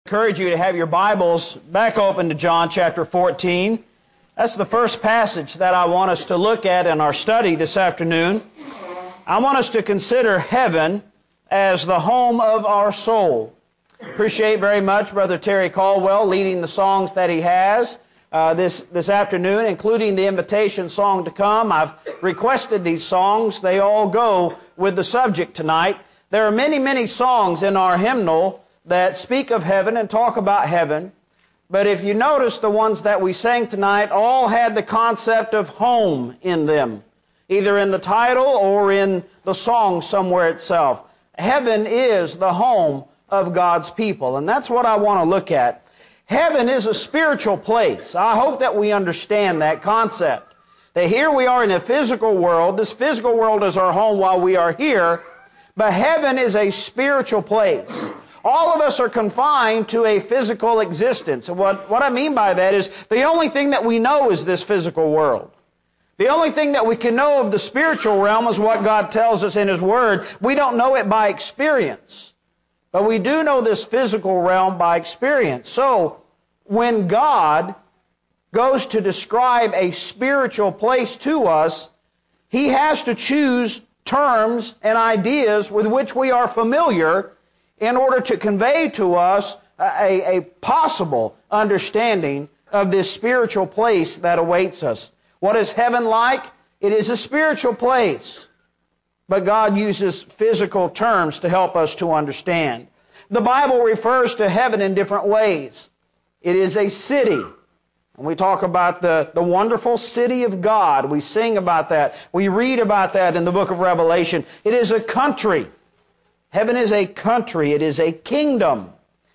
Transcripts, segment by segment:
Encourage you to have your Bibles back open to John chapter 14. That's the first passage that I want us to look at in our study this afternoon. I want us to consider heaven as the home of our soul. Appreciate very much Brother Terry Caldwell leading the songs that he has this afternoon, including the invitation song to come. I've requested these songs. They all go with the subject tonight. There are many, many songs in our hymnal that speak of heaven and talk about heaven. But if you notice, the ones that we sang tonight all had the concept of home in them, either in the title or in the song somewhere itself. Heaven is the home of God's people, and that's what I want to look at. Heaven is a spiritual place. I hope that we understand that concept. That here we are in a physical world. This physical world is our home while we are here, but heaven is a spiritual place. All of us are confined to a physical existence. And what I mean by that is the only thing that we know is this physical world. The only thing that we can know of the spiritual realm is what God tells us in His Word. We don't know it by experience, but we do know this physical realm by experience. So when God goes to describe a spiritual place to us, He has to choose terms and ideas with which we are familiar in order to convey to us a possible understanding of this spiritual place that awaits us. What is heaven like? It is a spiritual place. But God uses physical terms to help us to understand. The Bible refers to heaven in different ways. It is a city. And we talk about the wonderful city of God. We sing about that. We read about that in the book of Revelation. It is a country. Heaven is a country. It is a kingdom.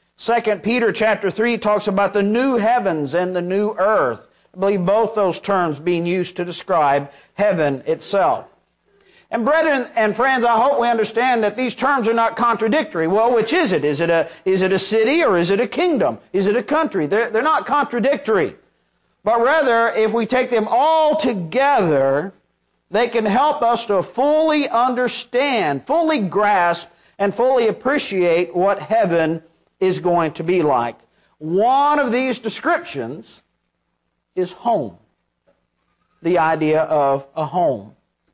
2 Peter chapter 3 talks about the new heavens and the new earth. I believe both those terms being used to describe heaven itself. And brethren and friends, I hope we understand that these terms are not contradictory. Well, which is it? Is it a city or is it a kingdom? Is it a country? They're not contradictory. But rather, if we take them all together, they can help us to fully understand, fully grasp, and fully appreciate what heaven is going to be like. One of these descriptions is home. The idea of a home.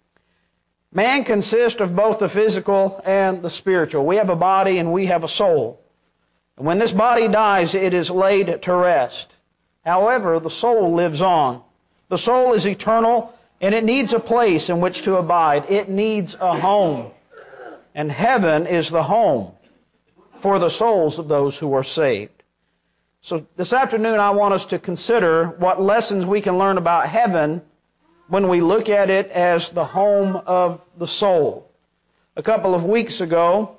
Man consists of both the physical and the spiritual. We have a body and we have a soul. And when this body dies, it is laid to rest. However, the soul lives on. The soul is eternal, and it needs a place in which to abide. It needs a home. And heaven is the home for the souls of those who are saved. So this afternoon I want us to consider what lessons we can learn about heaven when we look at it as the home of the soul. A couple of weeks ago,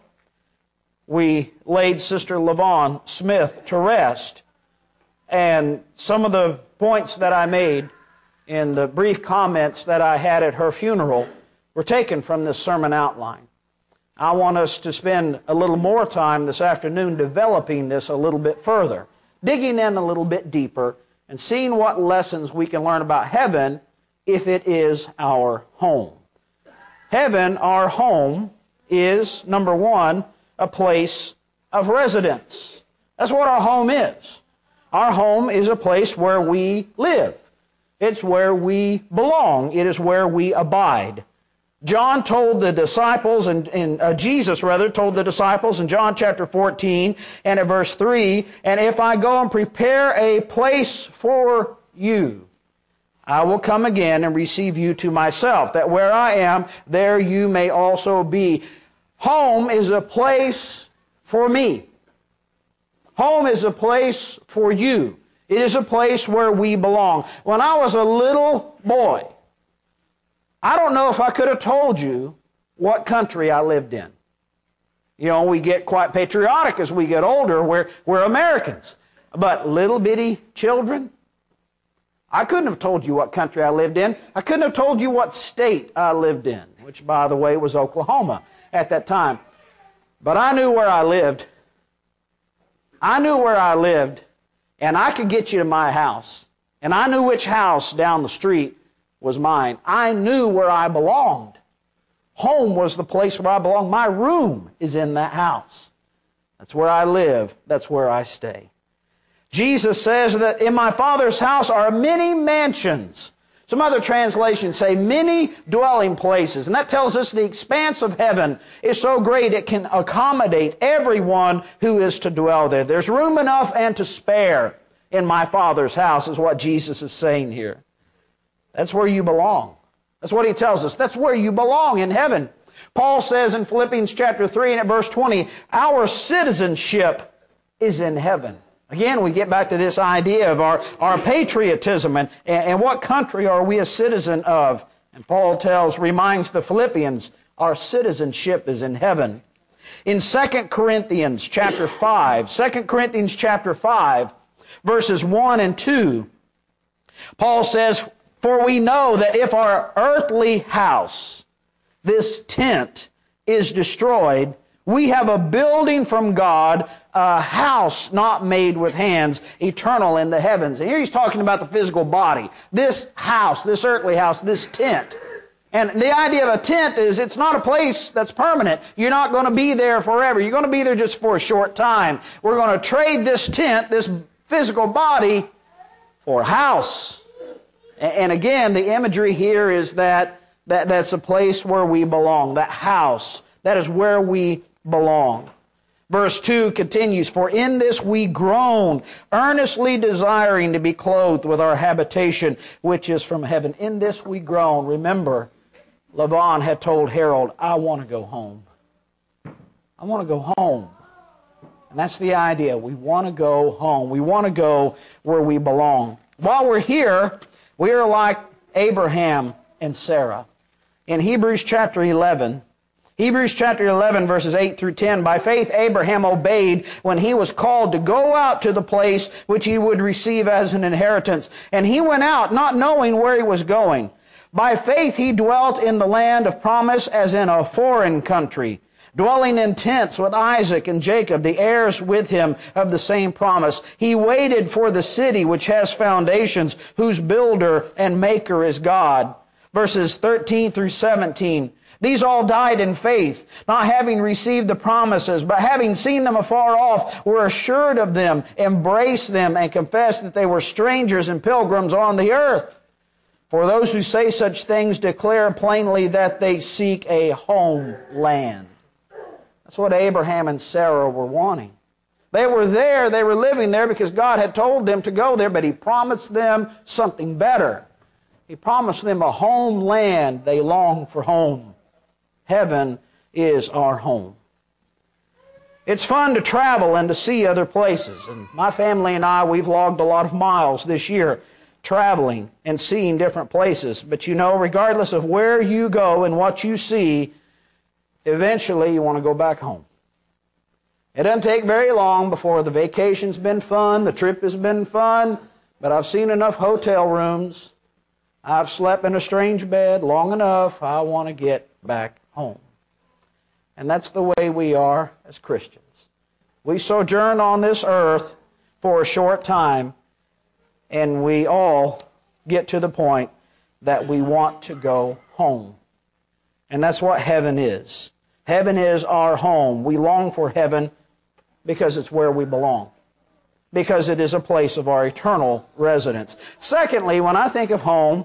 we laid Sister LaVon Smith to rest. And some of the points that I made in the brief comments that I had at her funeral were taken from this sermon outline. I want us to spend a little more time this afternoon developing this a little bit further, digging in a little bit deeper, and seeing what lessons we can learn about heaven if it is our home. Heaven, our home, is, number one, a place of residence. That's what our home is. Our home is a place where we live. It's where we belong. It is where we abide. John told the disciples, Jesus told the disciples in John chapter 14 and at verse 3, "And if I go and prepare a place for you, I will come again and receive you to myself, that where I am, there you may also be." Home is a place for me. Home is a place for you. It is a place where we belong. When I was a little boy, I don't know if I could have told you what country I lived in. You know, we get quite patriotic as we get older. We're Americans. But little bitty children, I couldn't have told you what country I lived in. I couldn't have told you what state I lived in, which, by the way, was Oklahoma at that time. But I knew where I lived. I knew where I lived, and I could get you to my house. And I knew which house down the street was mine. I knew where I belonged. Home was the place where I belonged. My room is in that house. That's where I live. That's where I stay. Jesus says that in my Father's house are many mansions. Some other translations say many dwelling places. And that tells us the expanse of heaven is so great it can accommodate everyone who is to dwell there. There's room enough and to spare in my Father's house, is what Jesus is saying here. That's where you belong. That's what he tells us. That's where you belong, in heaven. Paul says in Philippians chapter 3 and at verse 20, our citizenship is in heaven. Again, we get back to this idea of our patriotism and what country are we a citizen of. And Paul reminds the Philippians, our citizenship is in heaven. In 2 Corinthians chapter 5, verses 1 and 2, Paul says, for we know that if our earthly house, this tent, is destroyed, we have a building from God, a house not made with hands, eternal in the heavens. And here he's talking about the physical body. This house, this earthly house, this tent. And the idea of a tent is it's not a place that's permanent. You're not going to be there forever. You're going to be there just for a short time. We're going to trade this tent, this physical body, for a house. And again, the imagery here is that's a place where we belong. That house, that is where we belong. Verse 2 continues, for in this we groan, earnestly desiring to be clothed with our habitation, which is from heaven. In this we groan. Remember, Laban had told Harold, I want to go home. I want to go home. And that's the idea. We want to go home. We want to go where we belong. While we're here, we are like Abraham and Sarah. In Hebrews chapter 11, verses 8 through 10, by faith Abraham obeyed when he was called to go out to the place which he would receive as an inheritance. And he went out not knowing where he was going. By faith he dwelt in the land of promise as in a foreign country, dwelling in tents with Isaac and Jacob, the heirs with him of the same promise. He waited for the city which has foundations, whose builder and maker is God. Verses 13 through 17. These all died in faith, not having received the promises, but having seen them afar off, were assured of them, embraced them, and confessed that they were strangers and pilgrims on the earth. For those who say such things declare plainly that they seek a homeland. That's what Abraham and Sarah were wanting. They were there, they were living there because God had told them to go there, but He promised them something better. He promised them a homeland. They long for home. Heaven is our home. It's fun to travel and to see other places. And my family and I, we've logged a lot of miles this year traveling and seeing different places. But you know, regardless of where you go and what you see, eventually you want to go back home. It doesn't take very long before the vacation's been fun, the trip has been fun, but I've seen enough hotel rooms. I've slept in a strange bed long enough. I want to get back home. And that's the way we are as Christians. We sojourn on this earth for a short time, and we all get to the point that we want to go home. And that's what heaven is. Heaven is our home. We long for heaven because it's where we belong, because it is a place of our eternal residence. Secondly, when I think of home,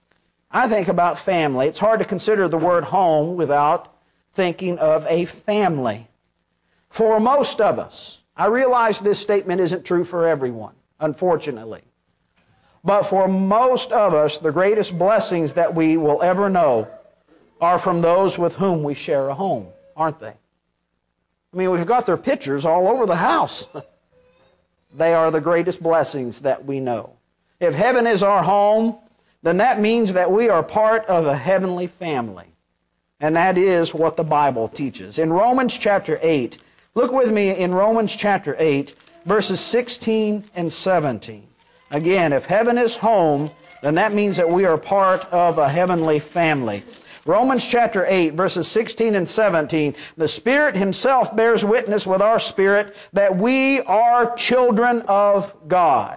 I think about family. It's hard to consider the word home without thinking of a family. For most of us, I realize this statement isn't true for everyone, unfortunately. But for most of us, the greatest blessings that we will ever know are from those with whom we share a home, aren't they? I mean, we've got their pictures all over the house. They are the greatest blessings that we know. If heaven is our home, then that means that we are part of a heavenly family. And that is what the Bible teaches. In Romans chapter 8, look with me in Romans chapter 8, verses 16 and 17. Again, if heaven is home, then that means that we are part of a heavenly family. Romans chapter 8, verses 16 and 17. The Spirit Himself bears witness with our spirit that we are children of God.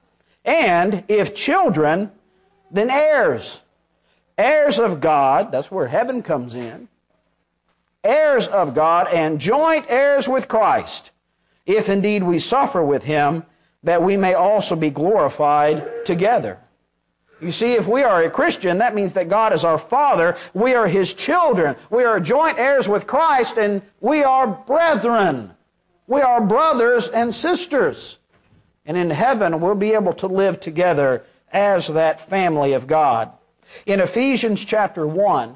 And if children, then heirs. Heirs of God, that's where heaven comes in. Heirs of God and joint heirs with Christ. if indeed we suffer with him, that we may also be glorified together. You see, if we are a Christian, that means that God is our Father. We are His children. We are joint heirs with Christ, and we are brethren. We are brothers and sisters. And in heaven, we'll be able to live together as that family of God. In Ephesians chapter 1,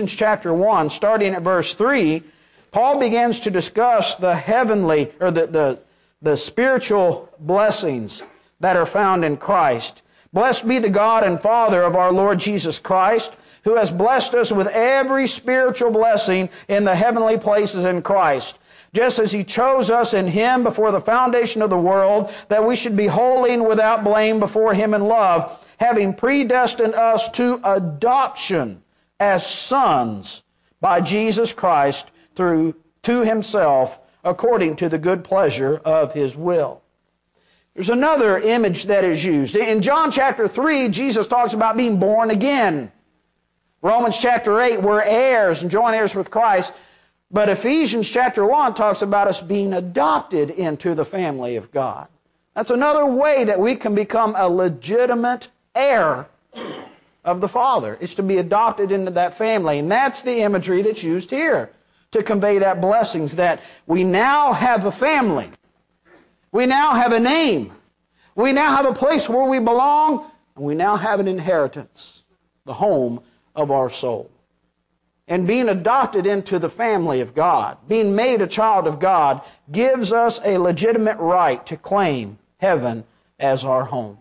starting at verse 3, Paul begins to discuss the heavenly, or the spiritual blessings that are found in Christ. Blessed be the God and Father of our Lord Jesus Christ, who has blessed us with every spiritual blessing in the heavenly places in Christ, just as He chose us in Him before the foundation of the world, that we should be holy and without blame before Him in love, having predestined us to adoption as sons by Jesus Christ to Himself, according to the good pleasure of His will. There's another image that is used. In John chapter 3, Jesus talks about being born again. Romans chapter 8, we're heirs and joint heirs with Christ. But Ephesians chapter 1 talks about us being adopted into the family of God. That's another way that we can become a legitimate heir of the Father. It's to be adopted into that family. And that's the imagery that's used here to convey that blessings, that we now have a family. We now have a name. We now have a place where we belong, and we now have an inheritance, the home of our soul. And being adopted into the family of God, being made a child of God, gives us a legitimate right to claim heaven as our home.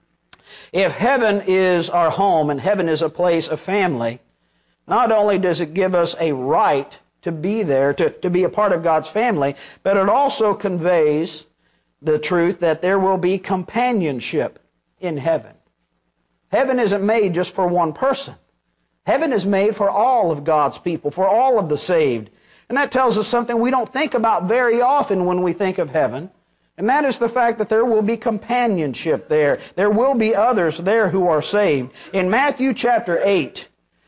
If heaven is our home and heaven is a place of family, not only does it give us a right to be there, to be a part of God's family, but it also conveys the truth that there will be companionship in heaven. Heaven isn't made just for one person. Heaven is made for all of God's people, for all of the saved. And that tells us something we don't think about very often when we think of heaven. And that is the fact that there will be companionship there. There will be others there who are saved. In Matthew chapter 8,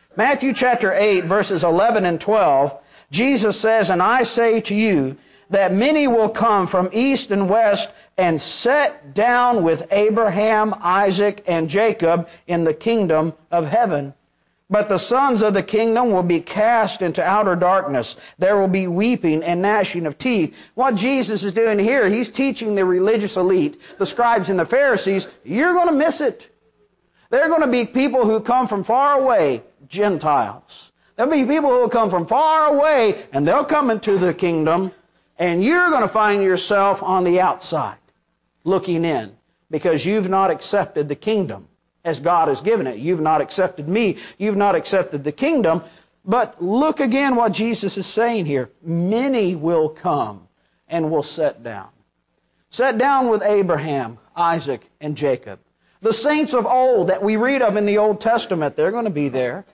verses 11 and 12, Jesus says, "And I say to you, that many will come from east and west and sit down with Abraham, Isaac, and Jacob in the kingdom of heaven. But the sons of the kingdom will be cast into outer darkness. There will be weeping and gnashing of teeth." What Jesus is doing here, He's teaching the religious elite, the scribes and the Pharisees, you're going to miss it. There are going to be people who come from far away, Gentiles. There'll be people who will come from far away, and they'll come into the kingdom, and you're going to find yourself on the outside, looking in, because you've not accepted the kingdom as God has given it. You've not accepted me. You've not accepted the kingdom. But look again what Jesus is saying here. Many will come and will sit down. Sit down with Abraham, Isaac, and Jacob. The saints of old that we read of in the Old Testament, they're going to be there.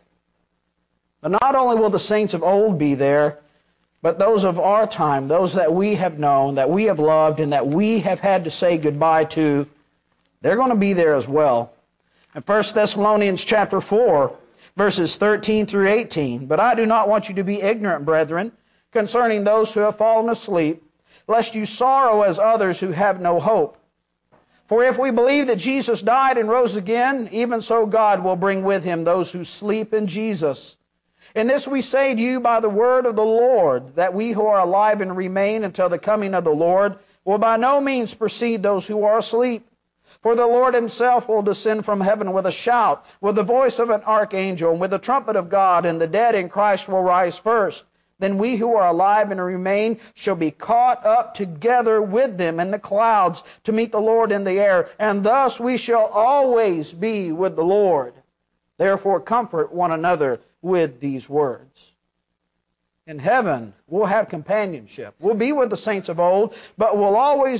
But not only will the saints of old be there, but those of our time, those that we have known, that we have loved, and that we have had to say goodbye to, they're going to be there as well. In 1 Thessalonians chapter 4, verses 13 through 18, "But I do not want you to be ignorant, brethren, concerning those who have fallen asleep, lest you sorrow as others who have no hope. For if we believe that Jesus died and rose again, even so God will bring with Him those who sleep in Jesus. And this we say to you by the word of the Lord, that we who are alive and remain until the coming of the Lord will by no means precede those who are asleep. For the Lord Himself will descend from heaven with a shout, with the voice of an archangel, and with the trumpet of God, and the dead in Christ will rise first. Then we who are alive and remain shall be caught up together with them in the clouds to meet the Lord in the air, and thus we shall always be with the Lord. Therefore comfort one another with these words." In heaven, we'll have companionship. We'll be with the saints of old, but we'll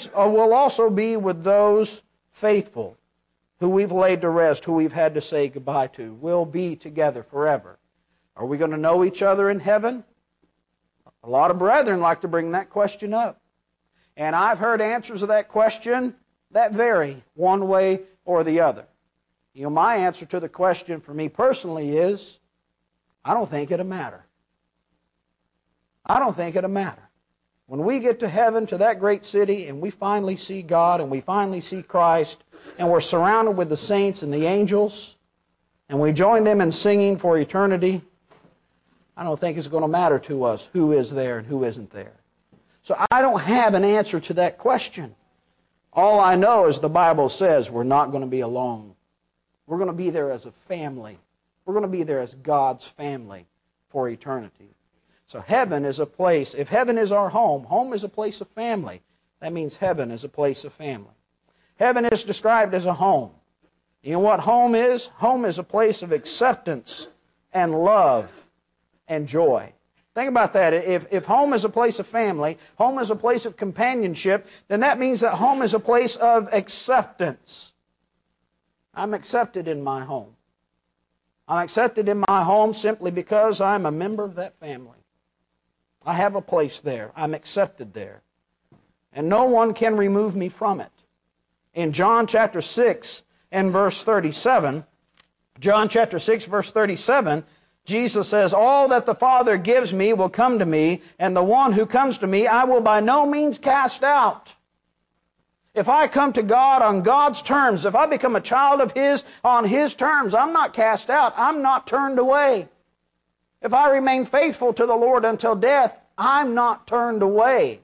also be with those faithful who we've laid to rest, who we've had to say goodbye to. We'll be together forever. Are we going to know each other in heaven? A lot of brethren like to bring that question up. And I've heard answers of that question that vary one way or the other. You know, my answer to the question for me personally is, I don't think it'll matter. I don't think it'll matter. When we get to heaven, to that great city, and we finally see God and we finally see Christ, and we're surrounded with the saints and the angels, and we join them in singing for eternity, I don't think it's going to matter to us who is there and who isn't there. So I don't have an answer to that question. All I know is the Bible says we're not going to be alone. We're going to be there as a family. We're going to be there as God's family for eternity. So heaven is a place, if heaven is our home, home is a place of family. That means heaven is a place of family. Heaven is described as a home. You know what home is? Home is a place of acceptance and love and joy. Think about that. If home is a place of family, home is a place of companionship, then that means that home is a place of acceptance. I'm accepted in my home. I'm accepted in my home simply because I'm a member of that family. I have a place there. I'm accepted there. And no one can remove me from it. In John chapter 6 and verse 37, John chapter 6 verse 37, Jesus says, "All that the Father gives me will come to me, and the one who comes to me I will by no means cast out." If I come to God on God's terms, if I become a child of His on His terms, I'm not cast out. I'm not turned away. If I remain faithful to the Lord until death, I'm not turned away.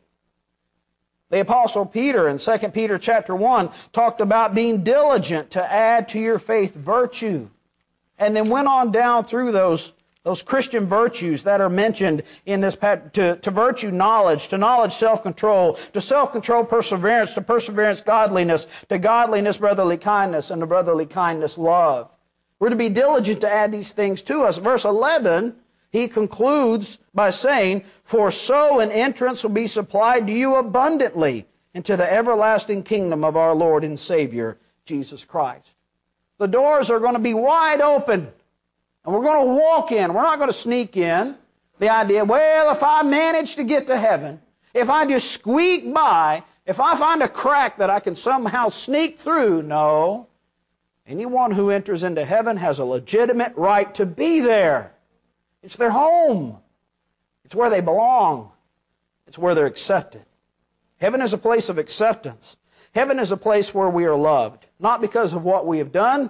The Apostle Peter in 2 Peter chapter 1 talked about being diligent to add to your faith virtue. And then went on down through those Christian virtues that are mentioned in this passage. To virtue, knowledge. To knowledge, self-control. To self-control, perseverance. To perseverance, godliness. To godliness, brotherly kindness. And to brotherly kindness, love. We're to be diligent to add these things to us. Verse 11, he concludes by saying, "For so an entrance will be supplied to you abundantly into the everlasting kingdom of our Lord and Savior, Jesus Christ." The doors are going to be wide open, and we're going to walk in. We're not going to sneak in. The idea, well, if I manage to get to heaven, if I just squeak by, if I find a crack that I can somehow sneak through, no. Anyone who enters into heaven has a legitimate right to be there. It's their home. It's where they belong. It's where they're accepted. Heaven is a place of acceptance. Heaven is a place where we are loved, not because of what we have done,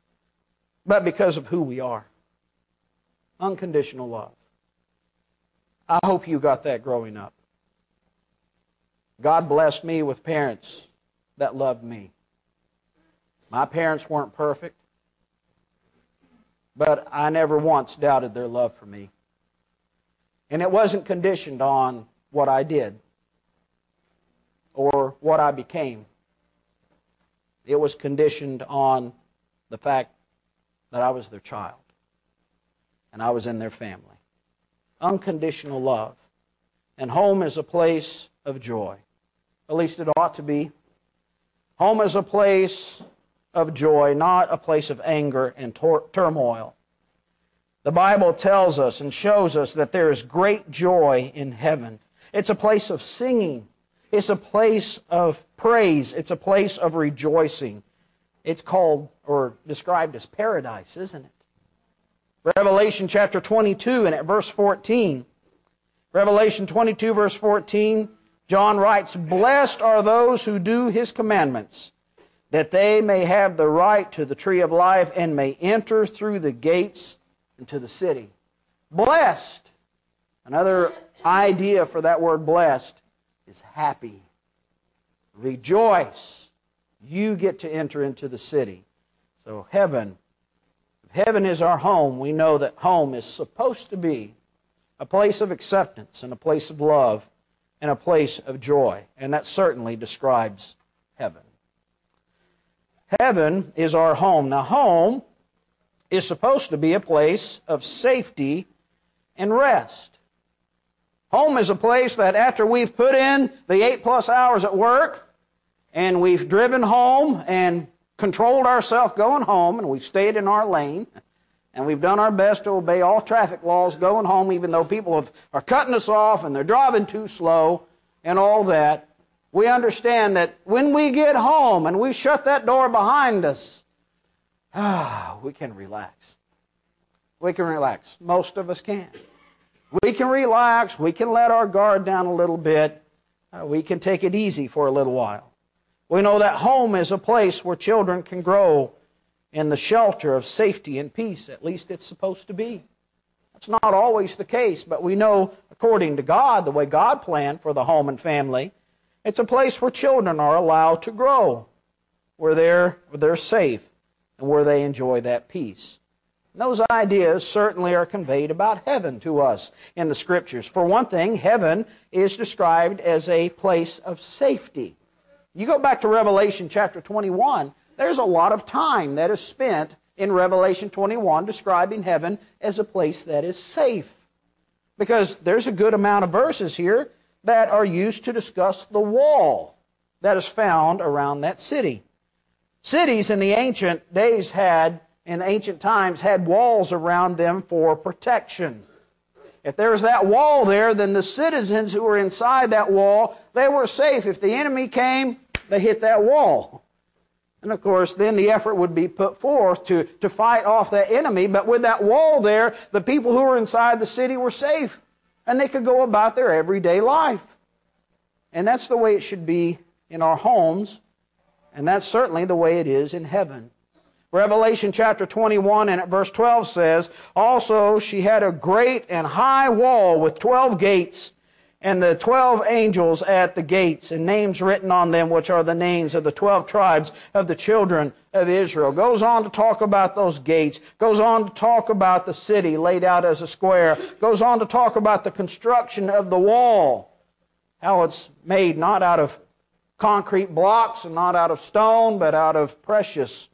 but because of who we are. Unconditional love. I hope you got that growing up. God blessed me with parents that loved me. My parents weren't perfect, but I never once doubted their love for me. And it wasn't conditioned on what I did or what I became. It was conditioned on the fact that I was their child and I was in their family. Unconditional love. And home is a place of joy. At least it ought to be. Home is a place of joy, not a place of anger and turmoil. The Bible tells us and shows us that there is great joy in heaven. It's a place of singing. It's a place of praise. It's a place of rejoicing. It's called or described as paradise, isn't it? Revelation chapter 22 and at verse 14. Revelation 22 verse 14, John writes, "Blessed are those who do His commandments, that they may have the right to the tree of life and may enter through the gates into the city." Blessed. Another idea for that word blessed is happy. Rejoice. You get to enter into the city. So heaven, if heaven is our home, we know that home is supposed to be a place of acceptance and a place of love and a place of joy. And that certainly describes heaven. Heaven is our home. Now, home is supposed to be a place of safety and rest. Home is a place that after we've put in the 8+ hours at work and we've driven home and controlled ourselves going home and we've stayed in our lane and we've done our best to obey all traffic laws going home even though people are cutting us off and they're driving too slow and all that, we understand that when we get home and we shut that door behind us, we can relax. We can relax. Most of us can. We can relax. We can let our guard down a little bit. we can take it easy for a little while. We know that home is a place where children can grow in the shelter of safety and peace. At least it's supposed to be. That's not always the case, but we know, according to God, the way God planned for the home and family, it's a place where children are allowed to grow, where they're safe, and where they enjoy that peace. And those ideas certainly are conveyed about heaven to us in the Scriptures. For one thing, heaven is described as a place of safety. You go back to Revelation chapter 21, there's a lot of time that is spent in Revelation 21 describing heaven as a place that is safe. Because there's a good amount of verses here that are used to discuss the wall that is found around that city. Cities in the ancient days in ancient times, had walls around them for protection. If there was that wall there, then the citizens who were inside that wall, they were safe. If the enemy came, they hit that wall. And of course, then the effort would be put forth to fight off that enemy. But with that wall there, the people who were inside the city were safe. And they could go about their everyday life. And that's the way it should be in our homes. And that's certainly the way it is in heaven. Revelation chapter 21 and at verse 12 says, "Also she had a great and high wall with 12 gates, and the 12 angels at the gates, and names written on them, which are the names of the 12 tribes of the children of Israel." Goes on to talk about those gates. Goes on to talk about the city laid out as a square. Goes on to talk about the construction of the wall. How it's made not out of concrete blocks and not out of stone, but out of precious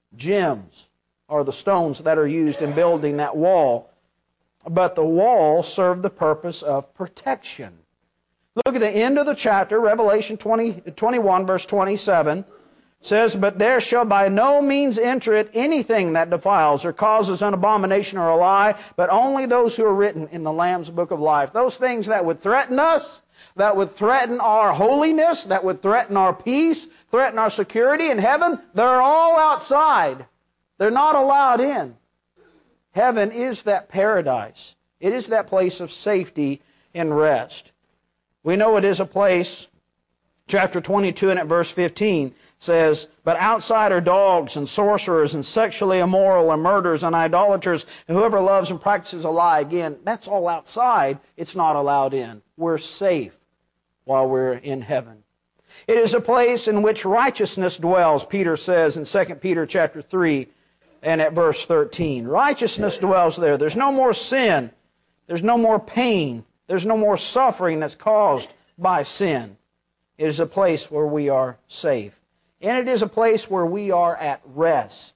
gems, or the stones that are used in building that wall. But the wall served the purpose of protection. Look at the end of the chapter, Revelation 21, verse 27, says, "But there shall by no means enter it anything that defiles or causes an abomination or a lie, but only those who are written in the Lamb's book of life." Those things that would threaten us, that would threaten our holiness, that would threaten our peace, threaten our security in heaven, they're all outside. They're not allowed in. Heaven is that paradise. It is that place of safety and rest. We know it is a place, chapter 22 and at verse 15 says, "But outside are dogs and sorcerers and sexually immoral and murderers and idolaters and whoever loves and practices a lie." Again, that's all outside. It's not allowed in. We're safe while we're in heaven. It is a place in which righteousness dwells, Peter says in 2 Peter chapter 3 and at verse 13. Righteousness dwells there. There's no more sin. There's no more pain. There's no more suffering that's caused by sin. It is a place where we are safe. And it is a place where we are at rest.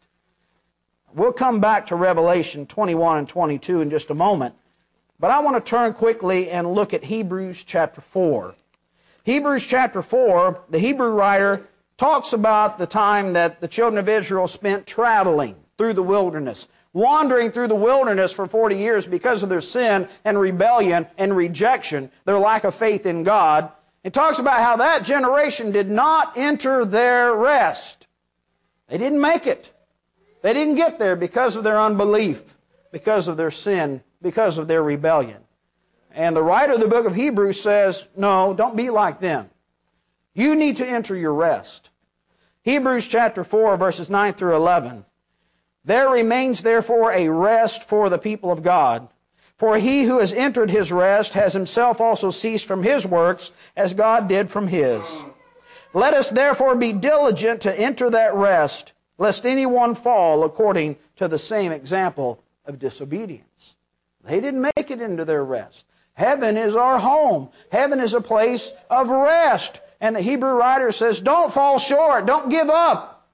We'll come back to Revelation 21 and 22 in just a moment. But I want to turn quickly and look at Hebrews chapter 4. Hebrews chapter 4, the Hebrew writer talks about the time that the children of Israel spent traveling through the wilderness, wandering through the wilderness for 40 years because of their sin and rebellion and rejection, their lack of faith in God. It talks about how that generation did not enter their rest. They didn't make it. They didn't get there because of their unbelief, because of their sin, because of their rebellion. And the writer of the book of Hebrews says, no, don't be like them. You need to enter your rest. Hebrews chapter 4, verses 9 through 11. "There remains therefore a rest for the people of God. For he who has entered his rest has himself also ceased from his works, as God did from his. Let us therefore be diligent to enter that rest, lest anyone fall according to the same example of disobedience." They didn't make it into their rest. Heaven is our home. Heaven is a place of rest. And the Hebrew writer says, don't fall short. Don't give up.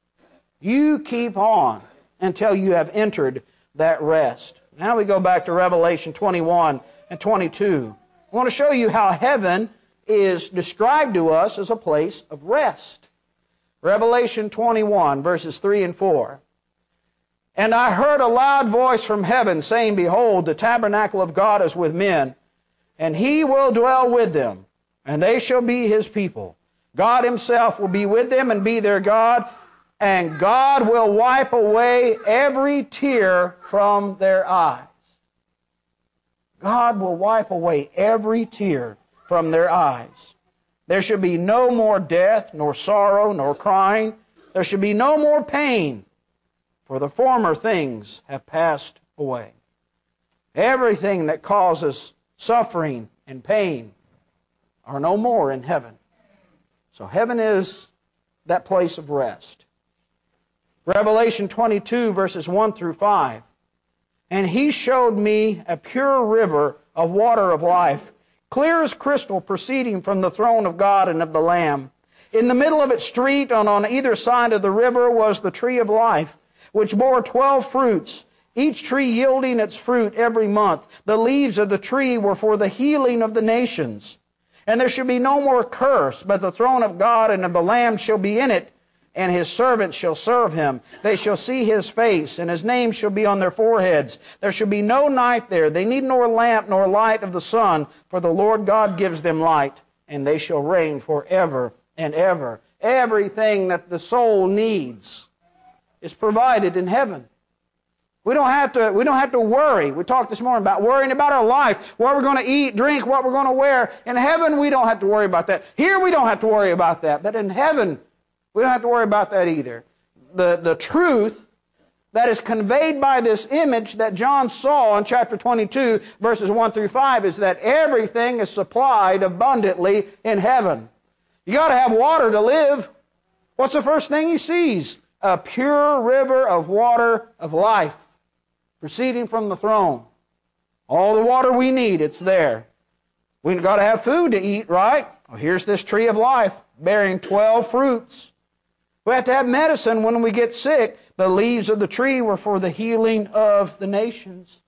You keep on until you have entered that rest. Now we go back to Revelation 21 and 22. I want to show you how heaven is described to us as a place of rest. Revelation 21, verses 3 and 4. "And I heard a loud voice from heaven saying, Behold, the tabernacle of God is with men, and he will dwell with them, and they shall be his people. God himself will be with them and be their God, and God will wipe away every tear from their eyes." God will wipe away every tear from their eyes. There should be no more death, nor sorrow, nor crying. There should be no more pain, for the former things have passed away. Everything that causes suffering and pain are no more in heaven. So heaven is that place of rest. Revelation 22, verses 1 through 5. And he showed me a pure river of water of life, clear as crystal, proceeding from the throne of God and of the Lamb. In the middle of its street, and on either side of the river, was the tree of life, which bore 12 fruits, each tree yielding its fruit every month. The leaves of the tree were for the healing of the nations. And there shall be no more curse, but the throne of God and of the Lamb shall be in it, and his servants shall serve him. They shall see his face, and his name shall be on their foreheads. There shall be no night there. They need nor lamp nor light of the sun, for the Lord God gives them light, and they shall reign forever and ever. Everything that the soul needs is provided in heaven. We don't have to worry. We talked this morning about worrying about our life, what we're going to eat, drink, what we're going to wear. In heaven, we don't have to worry about that. Here, we don't have to worry about that. But in heaven, we don't have to worry about that either. The truth that is conveyed by this image that John saw in chapter 22, verses 1 through 5, is that everything is supplied abundantly in heaven. You got to have water to live. What's the first thing he sees? A pure river of water of life proceeding from the throne. All the water we need, it's there. We've got to have food to eat, right? Well, here's this tree of life bearing 12 fruits. We have to have medicine when we get sick. The leaves of the tree were for the healing of the nations.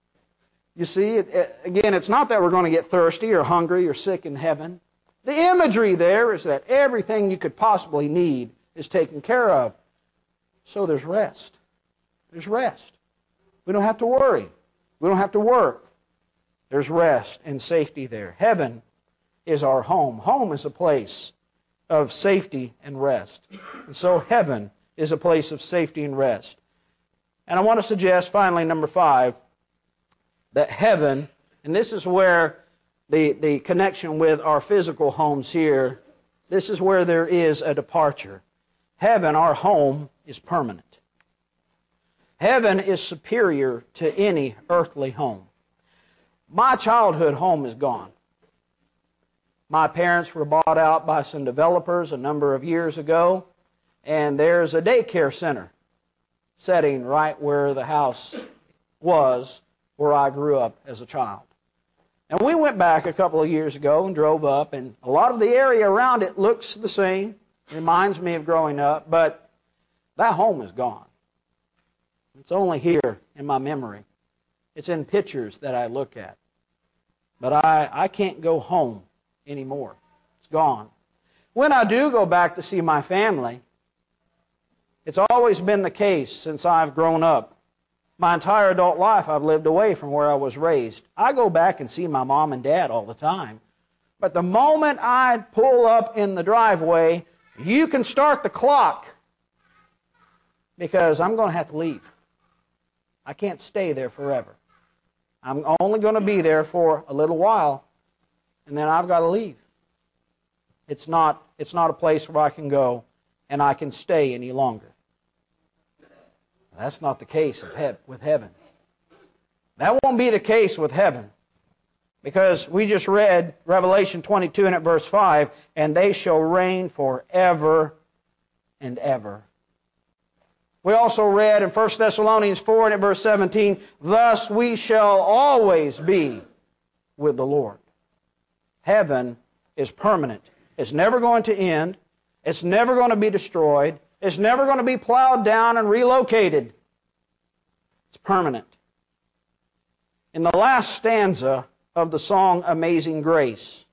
You see, again, it's not that we're going to get thirsty or hungry or sick in heaven. The imagery there is that everything you could possibly need is taken care of. So there's rest. There's rest. We don't have to worry. We don't have to work. There's rest and safety there. Heaven is our home. Home is a place of safety and rest. And so heaven is a place of safety and rest. And I want to suggest, finally, number 5, that heaven, and this is where the connection with our physical homes here, this is where there is a departure. Heaven, our home, is permanent. Heaven is superior to any earthly home. My childhood home is gone. My parents were bought out by some developers a number of years ago, and there's a daycare center setting right where the house was where I grew up as a child. And we went back a couple of years ago and drove up, and a lot of the area around it looks the same. It reminds me of growing up, but that home is gone. It's only here in my memory. It's in pictures that I look at. But I can't go home anymore. It's gone. When I do go back to see my family, it's always been the case since I've grown up. My entire adult life I've lived away from where I was raised. I go back and see my mom and dad all the time. But the moment I pull up in the driveway, you can start the clock because I'm going to have to leave. I can't stay there forever. I'm only going to be there for a little while, and then I've got to leave. It's not a place where I can go and I can stay any longer. That's not the case with heaven. That won't be the case with heaven, because we just read Revelation 22 and at verse 5, and they shall reign forever and ever. We also read in 1 Thessalonians 4 and at verse 17, thus we shall always be with the Lord. Heaven is permanent. It's never going to end. It's never going to be destroyed. It's never going to be plowed down and relocated. It's permanent. In the last stanza of the song Amazing Grace,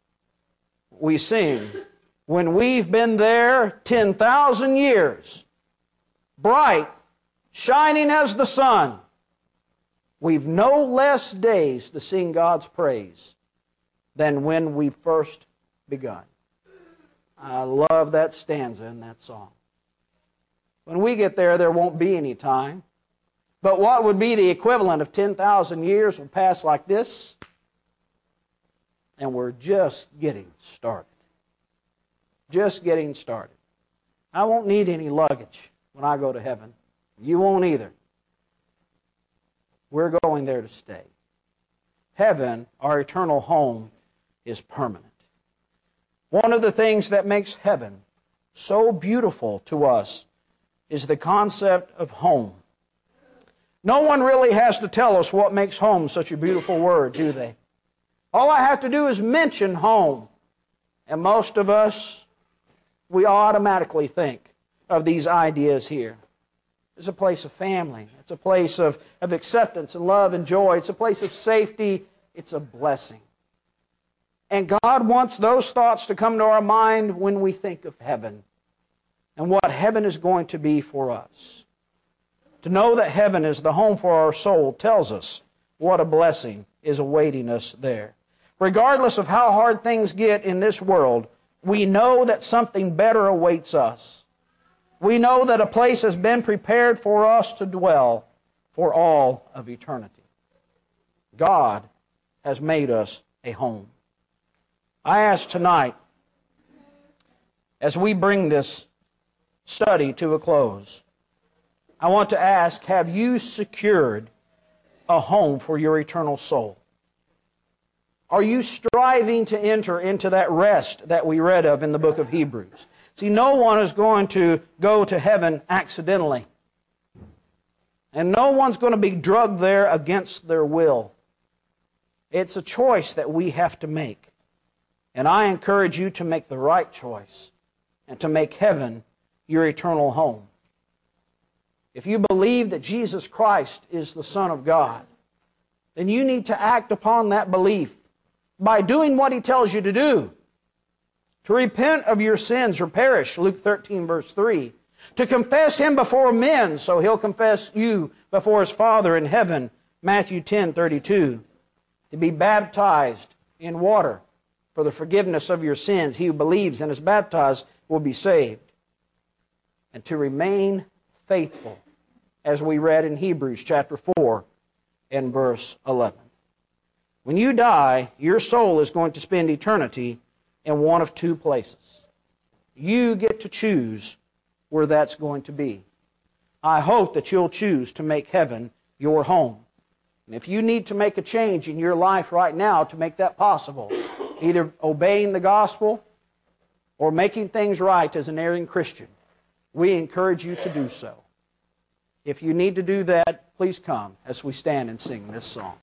we sing, when we've been there 10,000 years, bright, shining as the sun, we've no less days to sing God's praise than when we first begun. I love that stanza in that song. When we get there, there won't be any time. But what would be the equivalent of 10,000 years will pass like this, and we're just getting started. just getting started. I won't need any luggage when I go to heaven. You won't either. We're going there to stay. Heaven, our eternal home, is permanent. One of the things that makes heaven so beautiful to us is the concept of home. No one really has to tell us what makes home such a beautiful word, do they? All I have to do is mention home. And most of us, we automatically think of these ideas here. It's a place of family. It's a place of acceptance and love and joy. It's a place of safety. It's a blessing. And God wants those thoughts to come to our mind when we think of heaven and what heaven is going to be for us. To know that heaven is the home for our soul tells us what a blessing is awaiting us there. Regardless of how hard things get in this world, we know that something better awaits us. We know that a place has been prepared for us to dwell for all of eternity. God has made us a home. I ask tonight, as we bring this study to a close, I want to ask, have you secured a home for your eternal soul? Are you striving to enter into that rest that we read of in the book of Hebrews? See, no one is going to go to heaven accidentally. And no one's going to be drugged there against their will. It's a choice that we have to make. And I encourage you to make the right choice and to make heaven your eternal home. If you believe that Jesus Christ is the Son of God, then you need to act upon that belief by doing what He tells you to do. To repent of your sins or perish, Luke 13, verse 3. To confess Him before men, so He'll confess you before His Father in heaven, Matthew 10, 32. To be baptized in water for the forgiveness of your sins. He who believes and is baptized will be saved. And to remain faithful, as we read in Hebrews chapter 4 and verse 11. When you die, your soul is going to spend eternity in one of two places. You get to choose where that's going to be. I hope that you'll choose to make heaven your home. And if you need to make a change in your life right now to make that possible, either obeying the gospel or making things right as an erring Christian, we encourage you to do so. If you need to do that, please come as we stand and sing this song.